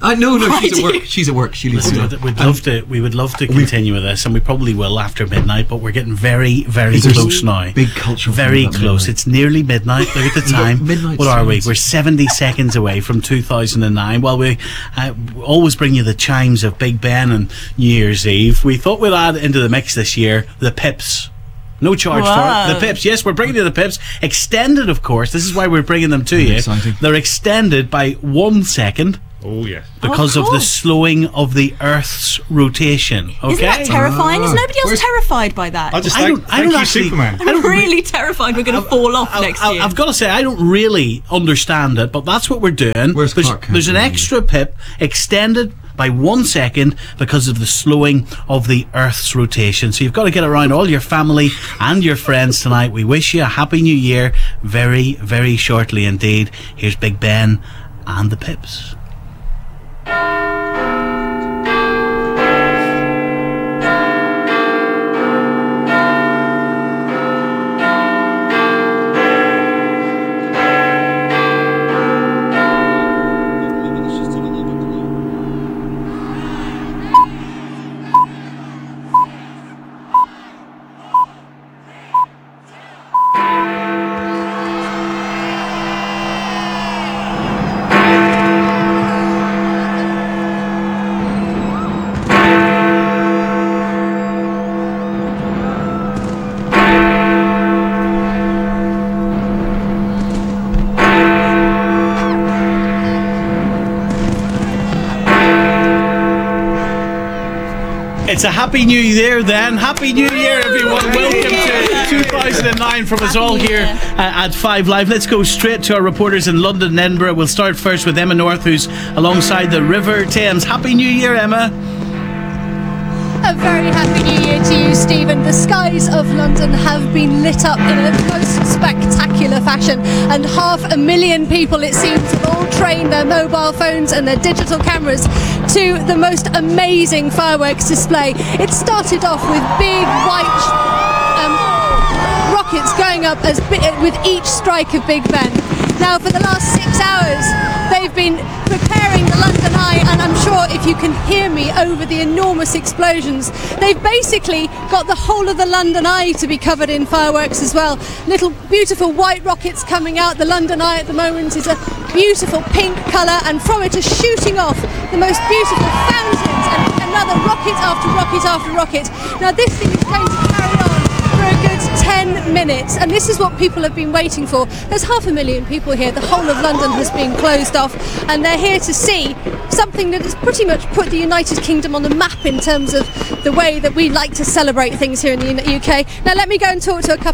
No, she's at work. She's at work. She leaves. We would love to continue with this, and we probably will after midnight. But we're getting very, very close now. Big cultural. Very close. It's nearly midnight. Look at the time. What are we? We're 70 seconds away from 2009. Well, we always bring you the chimes of Big Ben and New Year's Eve. We thought we'd add into the mix this year the Pips. No charge for it. The Pips. Yes, we're bringing you the Pips. Extended, of course. This is why we're bringing them to you. Exciting. They're extended by 1 second. Oh, yes. Because of the slowing of the Earth's rotation. Okay? Isn't that terrifying? Is nobody else terrified by that? Thank you, Superman. I'm really terrified we're going to fall off next year. I've got to say, I don't really understand it, but that's what we're doing. There's an extra Pip extended by 1 second because of the slowing of the Earth's rotation. So you've got to get around all your family and your friends tonight. We wish you a Happy New Year very, very shortly indeed. Here's Big Ben and the Pips. It's a Happy New Year then. Happy New Year, everyone. Welcome to 2009 from us all here at 5 Live. Let's go straight to our reporters in London and Edinburgh. We'll start first with Emma North, who's alongside the River Thames. Happy New Year, Emma. A very happy new year to you, Stephen. The skies of London have been lit up in a most spectacular fashion, and 500,000 people, it seems, have all trained their mobile phones and their digital cameras to the most amazing fireworks display. It started off with big white rockets going up with each strike of Big Ben. Now, for the last 6 hours, they've been preparing the London Eye, and I'm sure if you can hear me over the enormous explosions, they've basically got the whole of the London Eye to be covered in fireworks as well. Little beautiful white rockets coming out. The London Eye at the moment is a beautiful pink colour, and from it are shooting off the most beautiful fountains, and another rocket after rocket after rocket. Now, this thing is going to carry on for a good 10 minutes, and this is what people have been waiting for. There's 500,000 people here. The whole of London has been closed off, and they're here to see something that has pretty much put the United Kingdom on the map in terms of the way that we like to celebrate things here in the UK. Now let me go and talk to a couple